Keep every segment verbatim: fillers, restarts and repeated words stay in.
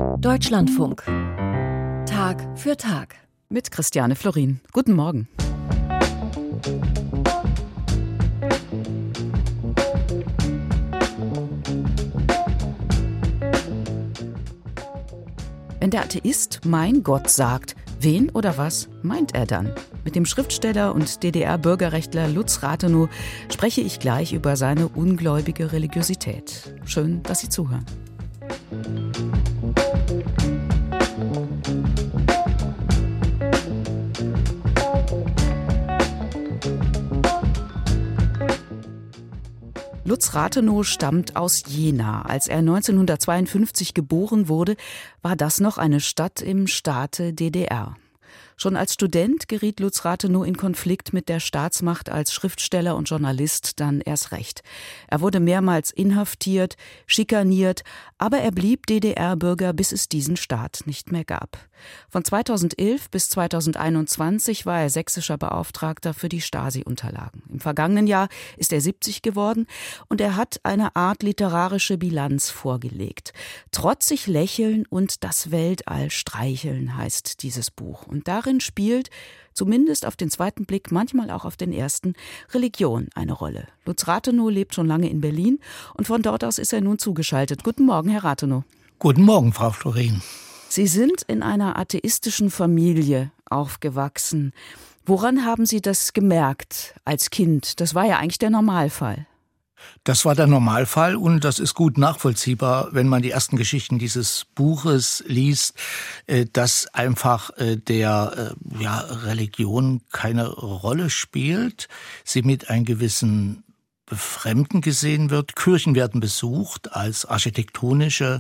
Deutschlandfunk. Tag für Tag. Mit Christiane Florin. Guten Morgen. Wenn der Atheist mein Gott sagt, wen oder was meint er dann? Mit dem Schriftsteller und D D R-Bürgerrechtler Lutz Rathenow spreche ich gleich über seine ungläubige Religiosität. Schön, dass Sie zuhören. Lutz Rathenow stammt aus Jena. Als er neunzehnhundertzweiundfünfzig geboren wurde, war das noch eine Stadt im Staate D D R. Schon als Student geriet Lutz Rathenow in Konflikt mit der Staatsmacht, als Schriftsteller und Journalist dann erst recht. Er wurde mehrmals inhaftiert, schikaniert, aber er blieb D D R-Bürger, bis es diesen Staat nicht mehr gab. Von zweitausendelf bis zweitausendeinundzwanzig war er sächsischer Beauftragter für die Stasi-Unterlagen. Im vergangenen Jahr ist er siebzig geworden und er hat eine Art literarische Bilanz vorgelegt. Trotzig lächeln und das Weltall streicheln heißt dieses Buch. Und darin spielt, zumindest auf den zweiten Blick, manchmal auch auf den ersten, Religion eine Rolle. Lutz Rathenow lebt schon lange in Berlin und von dort aus ist er nun zugeschaltet. Guten Morgen, Herr Rathenow. Guten Morgen, Frau Florin. Sie sind in einer atheistischen Familie aufgewachsen. Woran haben Sie das gemerkt als Kind? Das war ja eigentlich der Normalfall. Das war der Normalfall und das ist gut nachvollziehbar, wenn man die ersten Geschichten dieses Buches liest, dass einfach der ja, Religion keine Rolle spielt, sie mit einem gewissen Befremden gesehen wird. Kirchen werden besucht als architektonische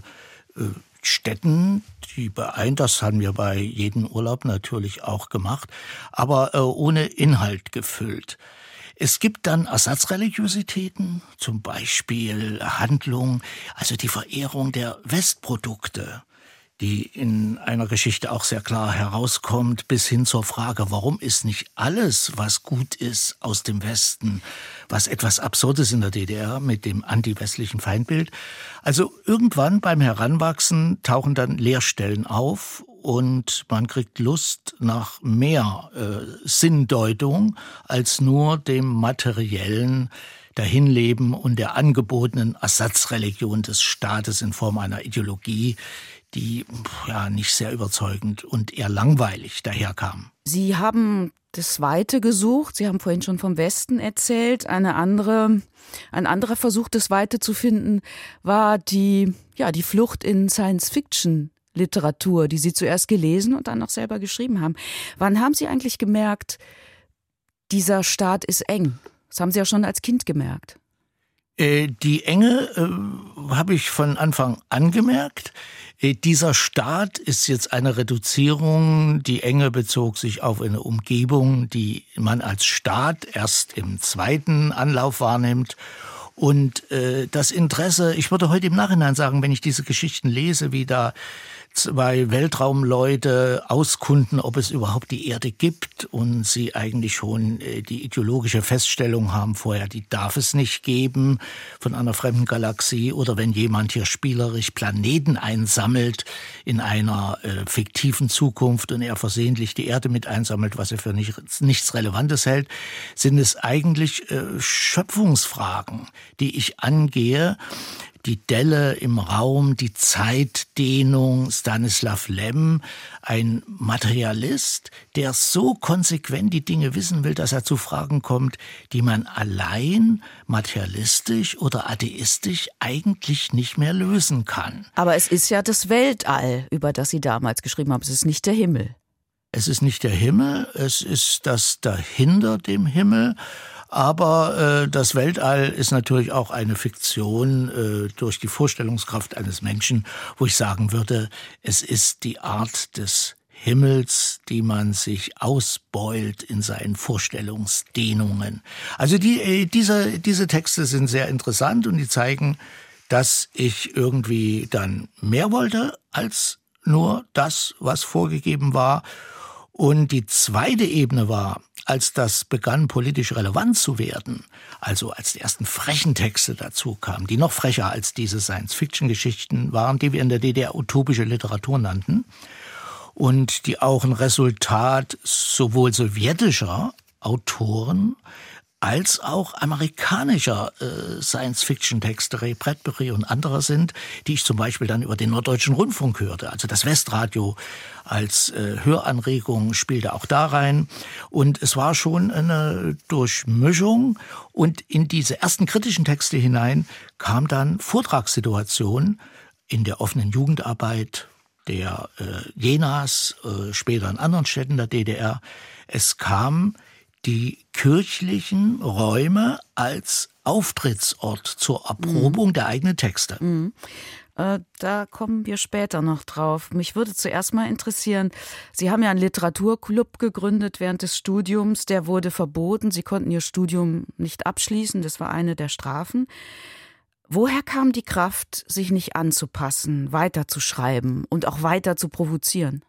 Stätten, die beeint, das haben wir bei jedem Urlaub natürlich auch gemacht, aber ohne Inhalt gefüllt. Es gibt dann Ersatzreligiositäten, zum Beispiel Handlung, also die Verehrung der Westprodukte, die in einer Geschichte auch sehr klar herauskommt, bis hin zur Frage, warum ist nicht alles, was gut ist, aus dem Westen, was etwas Absurdes in der D D R mit dem antiwestlichen Feindbild. Also irgendwann beim Heranwachsen tauchen dann Leerstellen auf und man kriegt Lust nach mehr äh, Sinndeutung als nur dem materiellen Dahinleben und der angebotenen Ersatzreligion des Staates in Form einer Ideologie, die ja nicht sehr überzeugend und eher langweilig daherkam. Sie haben das Weite gesucht. Sie haben vorhin schon vom Westen erzählt. Eine andere, ein anderer Versuch, das Weite zu finden, war die, ja, die Flucht in Science-Fiction-Literatur, die Sie zuerst gelesen und dann noch selber geschrieben haben. Wann haben Sie eigentlich gemerkt, dieser Staat ist eng? Das haben Sie ja schon als Kind gemerkt. Äh, die Enge äh, habe ich von Anfang an gemerkt. Äh, dieser Staat ist jetzt eine Reduzierung. Die Enge bezog sich auf eine Umgebung, die man als Staat erst im zweiten Anlauf wahrnimmt. Und äh, das Interesse, ich würde heute im Nachhinein sagen, wenn ich diese Geschichten lese, wie da zwei Weltraumleute auskunden, ob es überhaupt die Erde gibt und sie eigentlich schon die ideologische Feststellung haben vorher, die darf es nicht geben von einer fremden Galaxie, oder wenn jemand hier spielerisch Planeten einsammelt in einer äh, fiktiven Zukunft und er versehentlich die Erde mit einsammelt, was er für nicht, nichts Relevantes hält, sind es eigentlich äh, Schöpfungsfragen, die ich angehe. Die Delle im Raum, die Zeitdehnung, Stanislav Lem, ein Materialist, der so konsequent die Dinge wissen will, dass er zu Fragen kommt, die man allein materialistisch oder atheistisch eigentlich nicht mehr lösen kann. Aber es ist ja das Weltall, über das Sie damals geschrieben haben. Es ist nicht der Himmel. Es ist nicht der Himmel, es ist das dahinter dem Himmel. Aber äh, das Weltall ist natürlich auch eine Fiktion äh, durch die Vorstellungskraft eines Menschen, wo ich sagen würde, es ist die Art des Himmels, die man sich ausbeult in seinen Vorstellungsdehnungen. Also die, äh, diese, diese Texte sind sehr interessant und die zeigen, dass ich irgendwie dann mehr wollte als nur das, was vorgegeben war. Und die zweite Ebene war, als das begann, politisch relevant zu werden, also als die ersten frechen Texte dazu kamen, die noch frecher als diese Science-Fiction-Geschichten waren, die wir in der D D R utopische Literatur nannten und die auch ein Resultat sowohl sowjetischer Autoren als auch amerikanischer äh, Science-Fiction-Texte, Ray Bradbury und anderer sind, die ich zum Beispiel dann über den Norddeutschen Rundfunk hörte. Also das Westradio als äh, Höranregung spielte auch da rein. Und es war schon eine Durchmischung. Und in diese ersten kritischen Texte hinein kam dann Vortragssituation in der offenen Jugendarbeit der äh, Jenas, äh, später in anderen Städten der D D R. Es kam die kirchlichen Räume als Auftrittsort zur Erprobung mhm. der eigenen Texte. Mhm. Äh, da kommen wir später noch drauf. Mich würde zuerst mal interessieren, Sie haben ja einen Literaturclub gegründet während des Studiums. Der wurde verboten. Sie konnten Ihr Studium nicht abschließen. Das war eine der Strafen. Woher kam die Kraft, sich nicht anzupassen, weiterzuschreiben und auch weiter zu provozieren?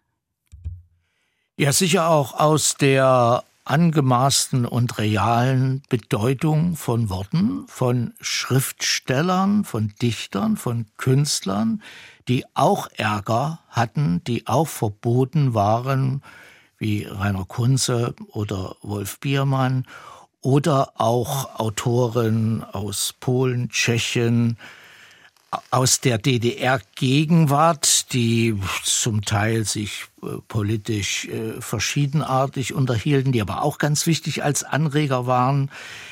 Ja, sicher auch aus der angemaßten und realen Bedeutung von Worten, von Schriftstellern, von Dichtern, von Künstlern, die auch Ärger hatten, die auch verboten waren, wie Rainer Kunze oder Wolf Biermann oder auch Autoren aus Polen, Tschechien, aus der D D R-Gegenwart, die zum Teil sich äh, politisch äh, verschiedenartig unterhielten, die aber auch ganz wichtig als Anreger waren.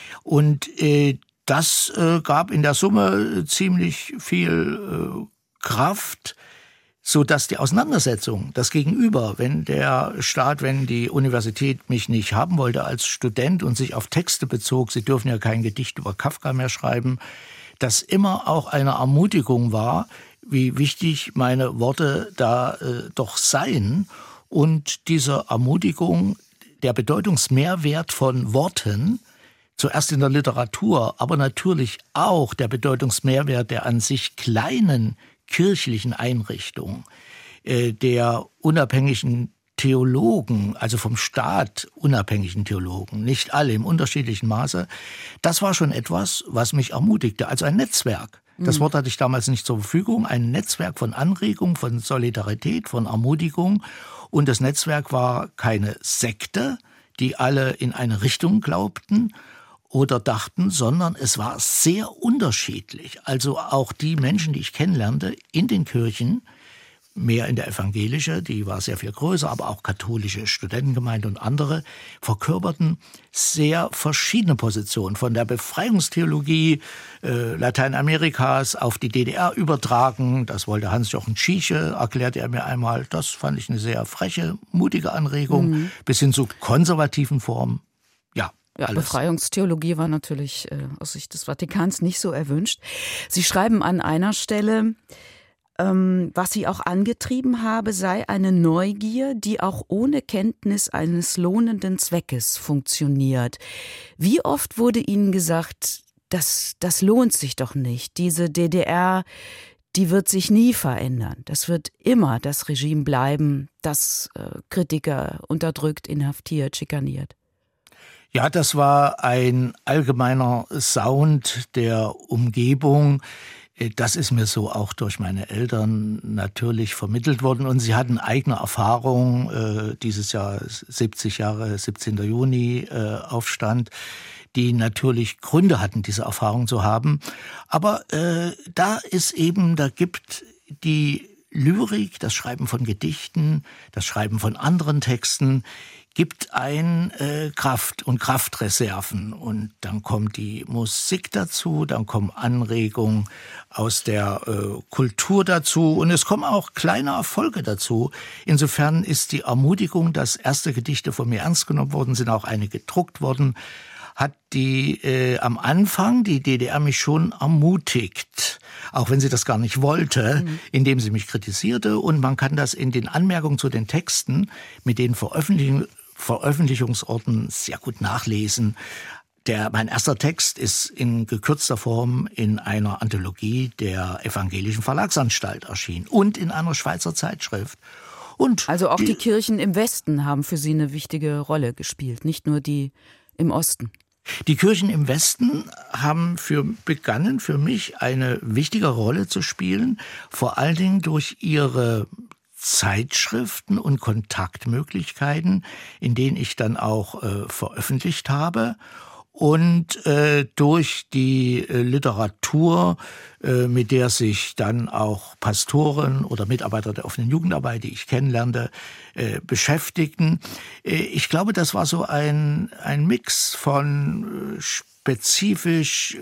Und äh, das äh, gab in der Summe ziemlich viel äh, Kraft, so dass die Auseinandersetzung, das Gegenüber, wenn der Staat, wenn die Universität mich nicht haben wollte als Student und sich auf Texte bezog, sie dürfen ja kein Gedicht über Kafka mehr schreiben, das immer auch eine Ermutigung war, wie wichtig meine Worte da äh, doch seien. Und diese Ermutigung, der Bedeutungsmehrwert von Worten, zuerst in der Literatur, aber natürlich auch der Bedeutungsmehrwert der an sich kleinen kirchlichen Einrichtung, äh, der unabhängigen Theologen, also vom Staat unabhängigen Theologen, nicht alle im unterschiedlichen Maße, das war schon etwas, was mich ermutigte. Also ein Netzwerk. Das Wort hatte ich damals nicht zur Verfügung. Ein Netzwerk von Anregung, von Solidarität, von Ermutigung. Und das Netzwerk war keine Sekte, die alle in eine Richtung glaubten oder dachten, sondern es war sehr unterschiedlich. Also auch die Menschen, die ich kennenlernte in den Kirchen, mehr in der evangelische, die war sehr viel größer, aber auch katholische Studentengemeinde und andere, verkörperten sehr verschiedene Positionen. Von der Befreiungstheologie äh, Lateinamerikas auf die D D R übertragen, das wollte Hans-Jochen Tschiche, erklärte er mir einmal, das fand ich eine sehr freche, mutige Anregung, mhm. bis hin zu konservativen Formen. Ja. Ja, alles. Befreiungstheologie war natürlich äh, aus Sicht des Vatikans nicht so erwünscht. Sie schreiben an einer Stelle, Ähm, was sie auch angetrieben habe, sei eine Neugier, die auch ohne Kenntnis eines lohnenden Zweckes funktioniert. Wie oft wurde Ihnen gesagt, das, das lohnt sich doch nicht. Diese D D R, die wird sich nie verändern. Das wird immer das Regime bleiben, das äh, Kritiker unterdrückt, inhaftiert, schikaniert. Ja, das war ein allgemeiner Sound der Umgebung. Das ist mir so auch durch meine Eltern natürlich vermittelt worden. Und sie hatten eigene Erfahrung, äh, dieses Jahr siebzig Jahre, siebzehnten Juni äh, Aufstand, die natürlich Gründe hatten, diese Erfahrung zu haben. Aber äh, da ist eben, da gibt die Lyrik, das Schreiben von Gedichten, das Schreiben von anderen Texten, gibt ein äh, Kraft und Kraftreserven. Und dann kommt die Musik dazu, dann kommen Anregungen aus der äh, Kultur dazu und es kommen auch kleine Erfolge dazu. Insofern ist die Ermutigung, dass erste Gedichte von mir ernst genommen worden sind, auch eine gedruckt worden, hat die äh, am Anfang die D D R mich schon ermutigt, auch wenn sie das gar nicht wollte, mhm. indem sie mich kritisierte. Und man kann das in den Anmerkungen zu den Texten mit den Veröffentlichungen Veröffentlichungsorten sehr gut nachlesen. Der, mein erster Text ist in gekürzter Form in einer Anthologie der Evangelischen Verlagsanstalt erschienen und in einer Schweizer Zeitschrift. Und also auch die, die, die Kirchen im Westen haben für Sie eine wichtige Rolle gespielt, nicht nur die im Osten. Die Kirchen im Westen haben für, begannen für mich eine wichtige Rolle zu spielen, vor allen Dingen durch ihre Zeitschriften und Kontaktmöglichkeiten, in denen ich dann auch äh, veröffentlicht habe. Und äh, durch die äh, Literatur, äh, mit der sich dann auch Pastoren oder Mitarbeiter der offenen Jugendarbeit, die ich kennenlernte, äh, beschäftigten. Äh, ich glaube, das war so ein, ein Mix von äh, spezifisch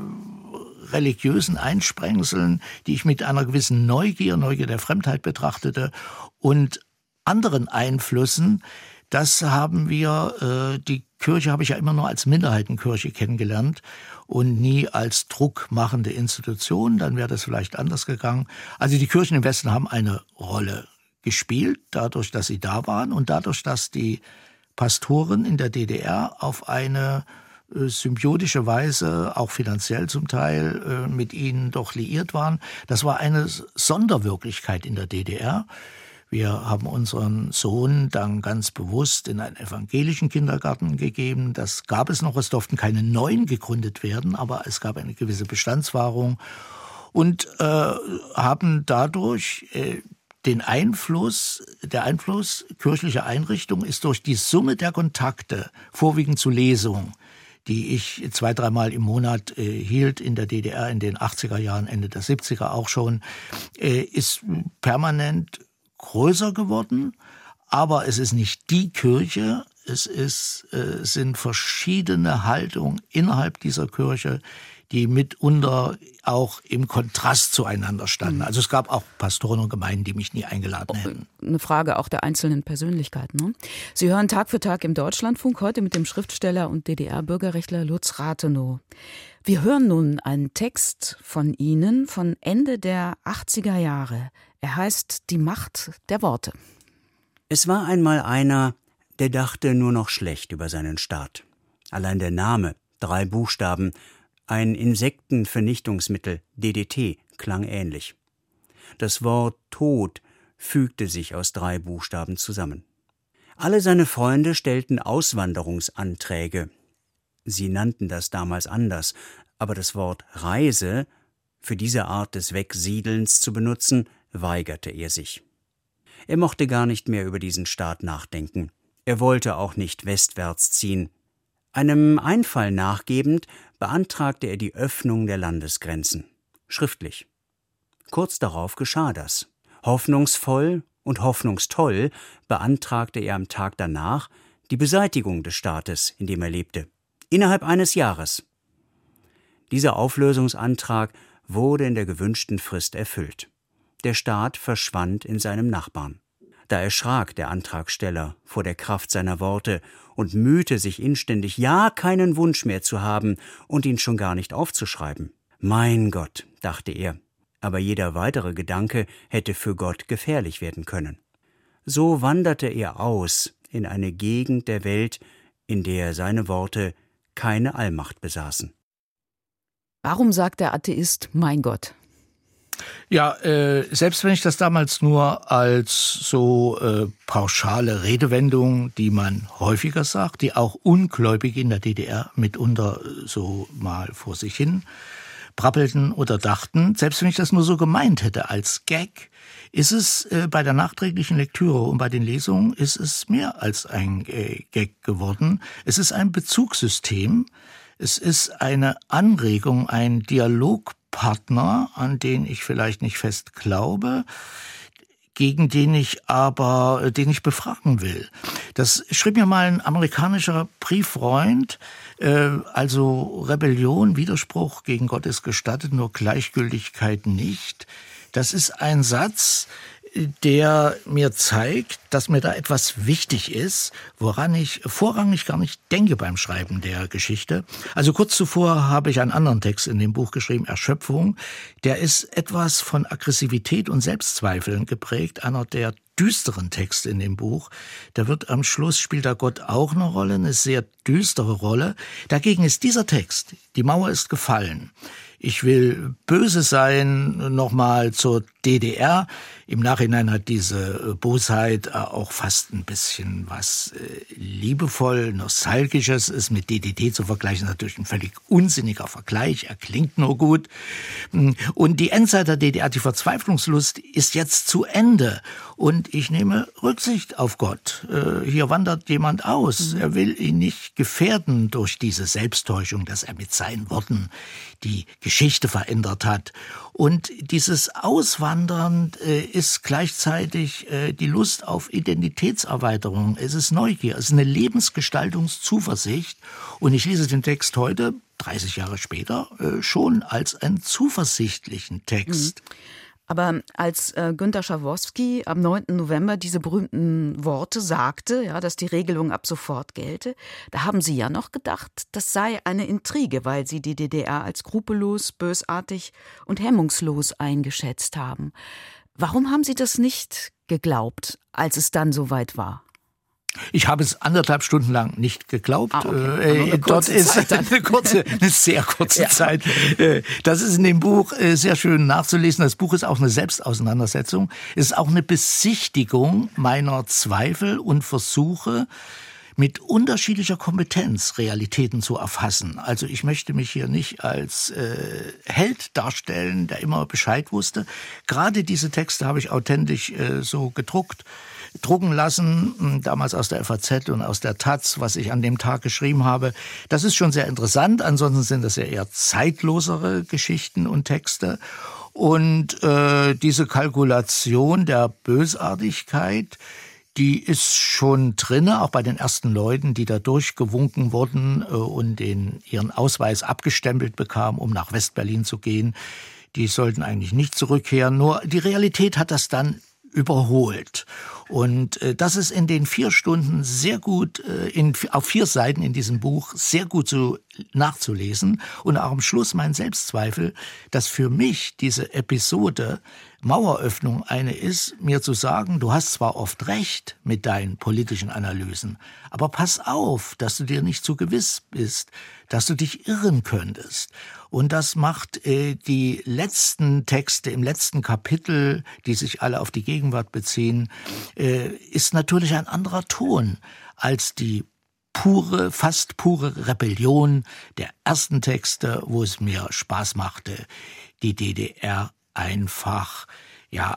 äh, religiösen Einsprengseln, die ich mit einer gewissen Neugier, Neugier der Fremdheit betrachtete, und anderen Einflüssen. Das haben wir, äh, die Kirche habe ich ja immer nur als Minderheitenkirche kennengelernt und nie als druckmachende Institution, dann wäre das vielleicht anders gegangen. Also die Kirchen im Westen haben eine Rolle gespielt, dadurch, dass sie da waren und dadurch, dass die Pastoren in der D D R auf eine äh, symbiotische Weise, auch finanziell zum Teil, äh, mit ihnen doch liiert waren. Das war eine Sonderwirklichkeit in der D D R. Wir haben unseren Sohn dann ganz bewusst in einen evangelischen Kindergarten gegeben. Das gab es noch, es durften keine neuen gegründet werden, aber es gab eine gewisse Bestandswahrung und äh, haben dadurch äh, den Einfluss, der Einfluss kirchlicher Einrichtungen ist durch die Summe der Kontakte, vorwiegend zu Lesungen, die ich zwei, dreimal im Monat äh, hielt in der D D R in den achtziger Jahren, Ende der siebziger auch schon, äh, ist permanent größer geworden, aber es ist nicht die Kirche, es ist, äh, sind verschiedene Haltungen innerhalb dieser Kirche, die mitunter auch im Kontrast zueinander standen. Also es gab auch Pastoren und Gemeinden, die mich nie eingeladen hätten. Eine Frage auch der einzelnen Persönlichkeiten. Ne? Sie hören Tag für Tag im Deutschlandfunk, heute mit dem Schriftsteller und D D R-Bürgerrechtler Lutz Rathenow. Wir hören nun einen Text von Ihnen von Ende der achtziger Jahre. Er heißt Die Macht der Worte. Es war einmal einer, der dachte nur noch schlecht über seinen Staat. Allein der Name, drei Buchstaben, ein Insektenvernichtungsmittel, D D T, klang ähnlich. Das Wort Tod fügte sich aus drei Buchstaben zusammen. Alle seine Freunde stellten Auswanderungsanträge. Sie nannten das damals anders, aber das Wort Reise für diese Art des Wegsiedelns zu benutzen, weigerte er sich. Er mochte gar nicht mehr über diesen Staat nachdenken. Er wollte auch nicht westwärts ziehen. Einem Einfall nachgebend beantragte er die Öffnung der Landesgrenzen. Schriftlich. Kurz darauf geschah das. Hoffnungsvoll und hoffnungstoll beantragte er am Tag danach die Beseitigung des Staates, in dem er lebte. Innerhalb eines Jahres. Dieser Auflösungsantrag wurde in der gewünschten Frist erfüllt. Der Staat verschwand in seinem Nachbarn. Da erschrak der Antragsteller vor der Kraft seiner Worte und mühte sich inständig, ja keinen Wunsch mehr zu haben und ihn schon gar nicht aufzuschreiben. Mein Gott, dachte er, aber jeder weitere Gedanke hätte für Gott gefährlich werden können. So wanderte er aus in eine Gegend der Welt, in der seine Worte keine Allmacht besaßen. Warum sagt der Atheist Mein Gott? Ja, äh, selbst wenn ich das damals nur als so äh, pauschale Redewendung, die man häufiger sagt, die auch Ungläubige in der D D R mitunter so mal vor sich hin brabbelten oder dachten, selbst wenn ich das nur so gemeint hätte als Gag, ist es äh, bei der nachträglichen Lektüre und bei den Lesungen ist es mehr als ein äh, Gag geworden. Es ist ein Bezugssystem, es ist eine Anregung, ein Dialogpartner, an den ich vielleicht nicht fest glaube, gegen den ich aber, den ich befragen will. Das schrieb mir mal ein amerikanischer Brieffreund, äh, also Rebellion, Widerspruch gegen Gott ist gestattet, nur Gleichgültigkeit nicht. Das ist ein Satz, der mir zeigt, dass mir da etwas wichtig ist, woran ich vorrangig gar nicht denke beim Schreiben der Geschichte. Also kurz zuvor habe ich einen anderen Text in dem Buch geschrieben, Erschöpfung. Der ist etwas von Aggressivität und Selbstzweifeln geprägt, einer der düsteren Texte in dem Buch. Da wird am Schluss, spielt da Gott auch eine Rolle, eine sehr düstere Rolle. Dagegen ist dieser Text, die Mauer ist gefallen. Ich will böse sein, nochmal zur D D R. Im Nachhinein hat diese Bosheit auch fast ein bisschen was liebevoll Nostalgisches. Ist mit D D T zu vergleichen, natürlich ein völlig unsinniger Vergleich. Er klingt nur gut. Und die Endzeit der D D R, die Verzweiflungslust, ist jetzt zu Ende. Und ich nehme Rücksicht auf Gott. Hier wandert jemand aus. Er will ihn nicht gefährden durch diese Selbsttäuschung, dass er mit seinen Worten die Geschichte verändert hat. Und dieses Auswandern äh, ist gleichzeitig äh, die Lust auf Identitätserweiterung. Es ist Neugier, es ist eine Lebensgestaltungszuversicht. Und ich lese den Text heute, dreißig Jahre später, äh, schon als einen zuversichtlichen Text. Mhm. Aber als äh, Günter Schabowski am neunten November diese berühmten Worte sagte, ja, dass die Regelung ab sofort gelte, da haben Sie ja noch gedacht, das sei eine Intrige, weil Sie die D D R als skrupellos, bösartig und hemmungslos eingeschätzt haben. Warum haben Sie das nicht geglaubt, als es dann soweit war? Ich habe es anderthalb Stunden lang nicht geglaubt. Ah, okay. äh, dort ist eine kurze, eine sehr kurze ja. Zeit. Das ist in dem Buch sehr schön nachzulesen. Das Buch ist auch eine Selbstauseinandersetzung. Es ist auch eine Besichtigung meiner Zweifel und Versuche, mit unterschiedlicher Kompetenz Realitäten zu erfassen. Also ich möchte mich hier nicht als äh, Held darstellen, der immer Bescheid wusste. Gerade diese Texte habe ich authentisch äh, so gedruckt, drucken lassen, damals aus der F A Z und aus der Taz, was ich an dem Tag geschrieben habe. Das ist schon sehr interessant. Ansonsten sind das ja eher zeitlosere Geschichten und Texte. Und äh, diese Kalkulation der Bösartigkeit, die ist schon drinne, auch bei den ersten Leuten, die da durchgewunken wurden äh, und den, ihren Ausweis abgestempelt bekamen, um nach Westberlin zu gehen. Die sollten eigentlich nicht zurückkehren. Nur die Realität hat das dann überholt. Und äh, das ist in den vier Stunden sehr gut, äh, in, auf vier Seiten in diesem Buch sehr gut so nachzulesen. Und auch am Schluss mein Selbstzweifel, dass für mich diese Episode Maueröffnung eine ist, mir zu sagen, du hast zwar oft recht mit deinen politischen Analysen, aber pass auf, dass du dir nicht zu gewiss bist, dass du dich irren könntest. Und das macht äh, die letzten Texte im letzten Kapitel, die sich alle auf die Gegenwart beziehen, äh, ist natürlich ein anderer Ton als die pure, fast pure Rebellion der ersten Texte, wo es mir Spaß machte, die D D R einfach, ja,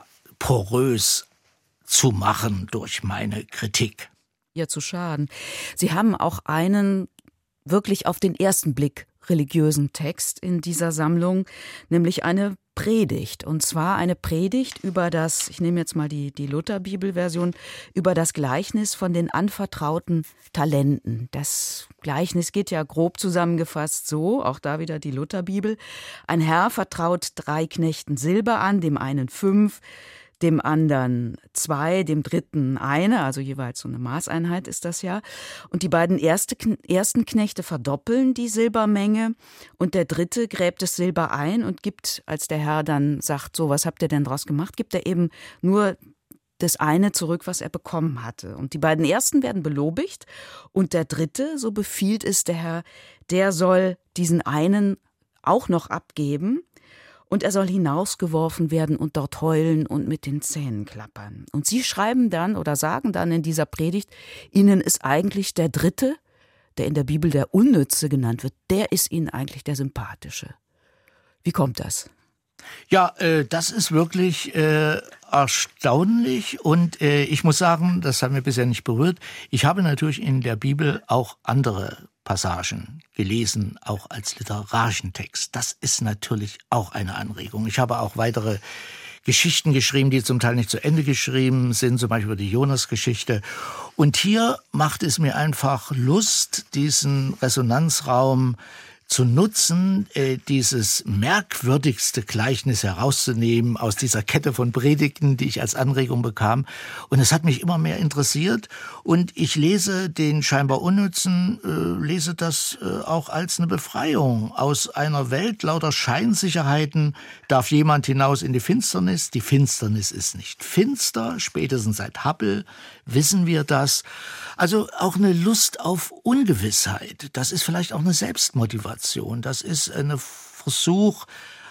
porös zu machen durch meine Kritik. Ja, zu schaden. Sie haben auch einen wirklich auf den ersten Blick religiösen Text in dieser Sammlung, nämlich eine Predigt. Und zwar eine Predigt über das, ich nehme jetzt mal die, die Luther-Bibel-Version, über das Gleichnis von den anvertrauten Talenten. Das Gleichnis geht ja grob zusammengefasst so, auch da wieder die Luther-Bibel. Ein Herr vertraut drei Knechten Silber an, dem einen fünf, dem anderen zwei, dem dritten eine, also jeweils so eine Maßeinheit ist das ja. Und die beiden erste, ersten Knechte verdoppeln die Silbermenge und der dritte gräbt das Silber ein und gibt, als der Herr dann sagt, so, was habt ihr denn draus gemacht, gibt er eben nur das eine zurück, was er bekommen hatte. Und die beiden ersten werden belobigt und der dritte, so befiehlt es der Herr, der soll diesen einen auch noch abgeben. Und er soll hinausgeworfen werden und dort heulen und mit den Zähnen klappern. Und Sie schreiben dann oder sagen dann in dieser Predigt, Ihnen ist eigentlich der Dritte, der in der Bibel der Unnütze genannt wird, der ist Ihnen eigentlich der Sympathische. Wie kommt das? Ja, äh, das ist wirklich äh, erstaunlich und äh, ich muss sagen, das haben wir bisher nicht berührt, ich habe natürlich in der Bibel auch andere Passagen gelesen, auch als literarischen Text. Das ist natürlich auch eine Anregung. Ich habe auch weitere Geschichten geschrieben, die zum Teil nicht zu Ende geschrieben sind, zum Beispiel über die Jonas-Geschichte. Und hier macht es mir einfach Lust, diesen Resonanzraum zu nutzen, äh, dieses merkwürdigste Gleichnis herauszunehmen aus dieser Kette von Predigten, die ich als Anregung bekam. Und es hat mich immer mehr interessiert. Und ich lese den scheinbar Unnützen, äh, lese das äh, auch als eine Befreiung. Aus einer Welt lauter Scheinsicherheiten darf jemand hinaus in die Finsternis. Die Finsternis ist nicht finster. Spätestens seit Hubble wissen wir das. Also auch eine Lust auf Ungewissheit. Das ist vielleicht auch eine Selbstmotivation. Das ist ein Versuch,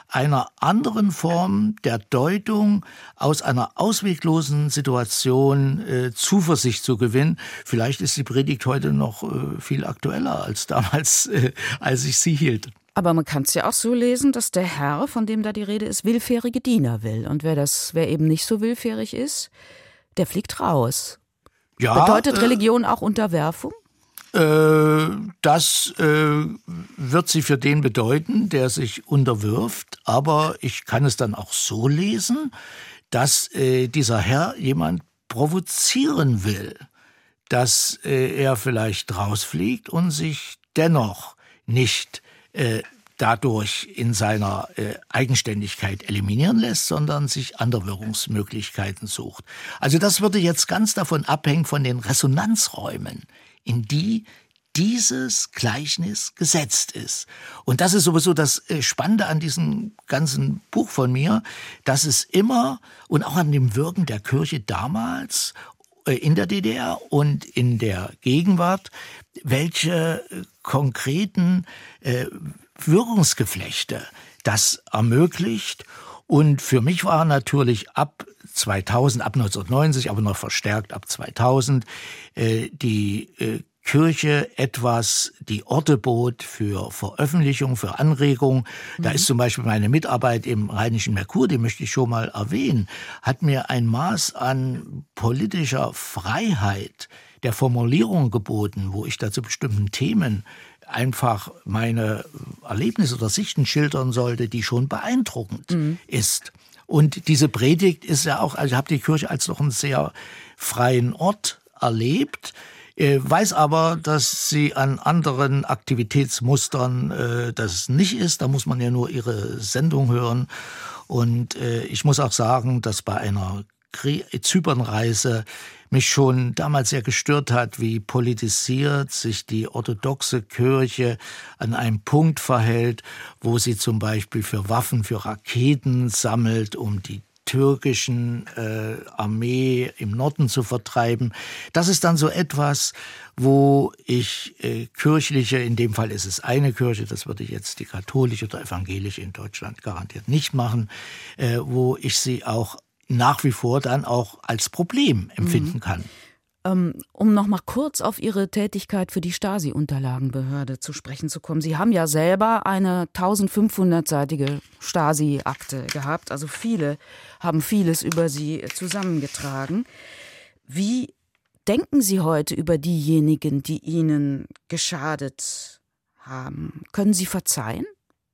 einer anderen Form der Deutung aus einer ausweglosen Situation äh, Zuversicht zu gewinnen. Vielleicht ist die Predigt heute noch äh, viel aktueller als damals, äh, als ich sie hielt. Aber man kann es ja auch so lesen, dass der Herr, von dem da die Rede ist, willfährige Diener will. Und wer das, wer eben nicht so willfährig ist, der fliegt raus. Ja, Bedeutet Religion äh, auch Unterwerfung? Das äh, wird sie für den bedeuten, der sich unterwirft. Aber ich kann es dann auch so lesen, dass äh, dieser Herr jemand provozieren will, dass äh, er vielleicht rausfliegt und sich dennoch nicht äh, dadurch in seiner äh, Eigenständigkeit eliminieren lässt, sondern sich andere Wirkungsmöglichkeiten sucht. Also das würde jetzt ganz davon abhängen von den Resonanzräumen, in die dieses Gleichnis gesetzt ist. Und das ist sowieso das Spannende an diesem ganzen Buch von mir, dass es immer und auch an dem Wirken der Kirche damals in der D D R und in der Gegenwart, welche konkreten äh, Wirkungsgeflechte das ermöglicht. Und für mich war natürlich ab zweitausend, ab neunzehnhundertneunzig, aber noch verstärkt ab zweitausend, äh, die äh, Kirche etwas, die Orte bot für Veröffentlichung, für Anregung. Mhm. Da ist zum Beispiel meine Mitarbeit im Rheinischen Merkur, die möchte ich schon mal erwähnen, hat mir ein Maß an politischer Freiheit der Formulierung geboten, wo ich da zu bestimmten Themen einfach meine Erlebnisse oder Sichten schildern sollte, die schon beeindruckend mhm. ist. Und diese Predigt ist ja auch, also ich habe die Kirche als noch einen sehr freien Ort erlebt, äh, weiß aber, dass sie an anderen Aktivitätsmustern äh, das nicht ist. Da muss man ja nur ihre Sendung hören. Und äh, ich muss auch sagen, dass bei einer Zypernreise mich schon damals sehr gestört hat, wie politisiert sich die orthodoxe Kirche an einem Punkt verhält, wo sie zum Beispiel für Waffen, für Raketen sammelt, um die türkischen äh, Armee im Norden zu vertreiben. Das ist dann so etwas, wo ich äh, kirchliche, in dem Fall ist es eine Kirche, das würde jetzt die katholische oder evangelische in Deutschland garantiert nicht machen, äh, wo ich sie auch nach wie vor dann auch als Problem empfinden kann. Um noch mal kurz auf Ihre Tätigkeit für die Stasi-Unterlagenbehörde zu sprechen zu kommen. Sie haben ja selber eine eintausendfünfhundertseitige Stasi-Akte gehabt. Also viele haben vieles über Sie zusammengetragen. Wie denken Sie heute über diejenigen, die Ihnen geschadet haben? Können Sie verzeihen?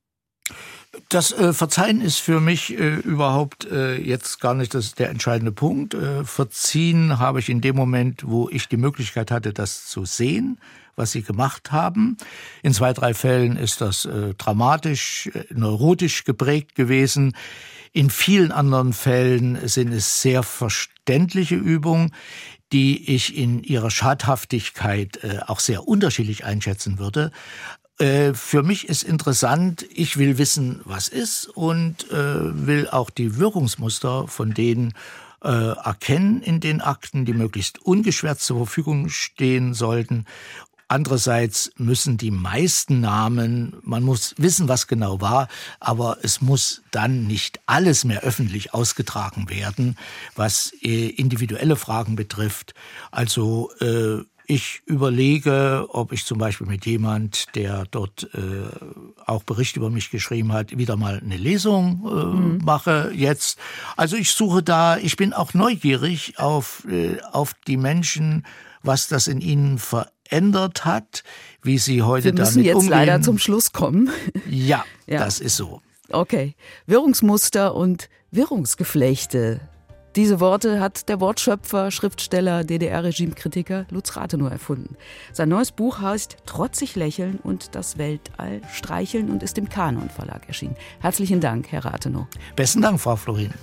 Das äh, Verzeihen ist für mich äh, überhaupt äh, jetzt gar nicht das, der entscheidende Punkt. Äh, verziehen habe ich in dem Moment, wo ich die Möglichkeit hatte, das zu sehen, was sie gemacht haben. In zwei, drei Fällen ist das äh, dramatisch, äh, neurotisch geprägt gewesen. In vielen anderen Fällen sind es sehr verständliche Übungen, die ich in ihrer Schadhaftigkeit äh, auch sehr unterschiedlich einschätzen würde. Für mich ist interessant, ich will wissen, was ist und äh, will auch die Wirkungsmuster von denen äh, erkennen in den Akten, die möglichst ungeschwärzt zur Verfügung stehen sollten. Andererseits müssen die meisten Namen, man muss wissen, was genau war, aber es muss dann nicht alles mehr öffentlich ausgetragen werden, was äh, individuelle Fragen betrifft. Also äh, Ich überlege, ob ich zum Beispiel mit jemand, der dort äh, auch Bericht über mich geschrieben hat, wieder mal eine Lesung äh, mhm. mache jetzt. Also ich suche da, ich bin auch neugierig auf, äh, auf die Menschen, was das in ihnen verändert hat, wie sie heute damit umgehen. Wir müssen jetzt leider zum Schluss kommen. Ja, ja, das ist so. Okay, Wirrungsmuster und Wirrungsgeflechte. Diese Worte hat der Wortschöpfer, Schriftsteller, D D R-Regimekritiker Lutz Rathenow erfunden. Sein neues Buch heißt Trotzig lächeln und das Weltall streicheln und ist im Kanon Verlag erschienen. Herzlichen Dank, Herr Rathenow. Besten Dank, Frau Florin.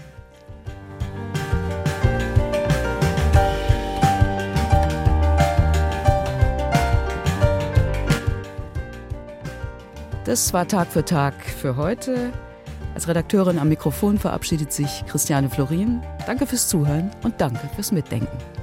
Das war Tag für Tag für heute. Als Redakteurin am Mikrofon verabschiedet sich Christiane Florin. Danke fürs Zuhören und danke fürs Mitdenken.